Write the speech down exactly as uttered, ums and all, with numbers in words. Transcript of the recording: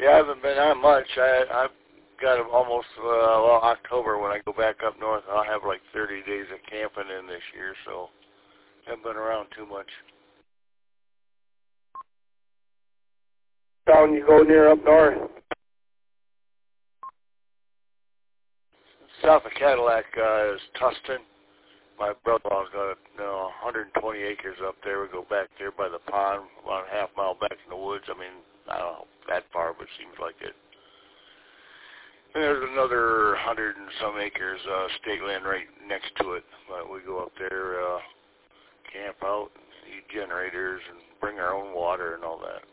Yeah, I haven't been on much. I, I've got almost, uh, well, October when I go back up north, I'll have like thirty days of camping in this year, so haven't been around too much. Town you go near up north? South of Cadillac uh, is Tustin. My brother-in-law's got you know, one hundred twenty acres up there. We go back there by the pond, about a half mile back in the woods. I mean, I don't know that far, but it seems like it. And there's another hundred and some acres uh, state land right next to it. But we go up there, uh, camp out, eat generators, and bring our own water and all that.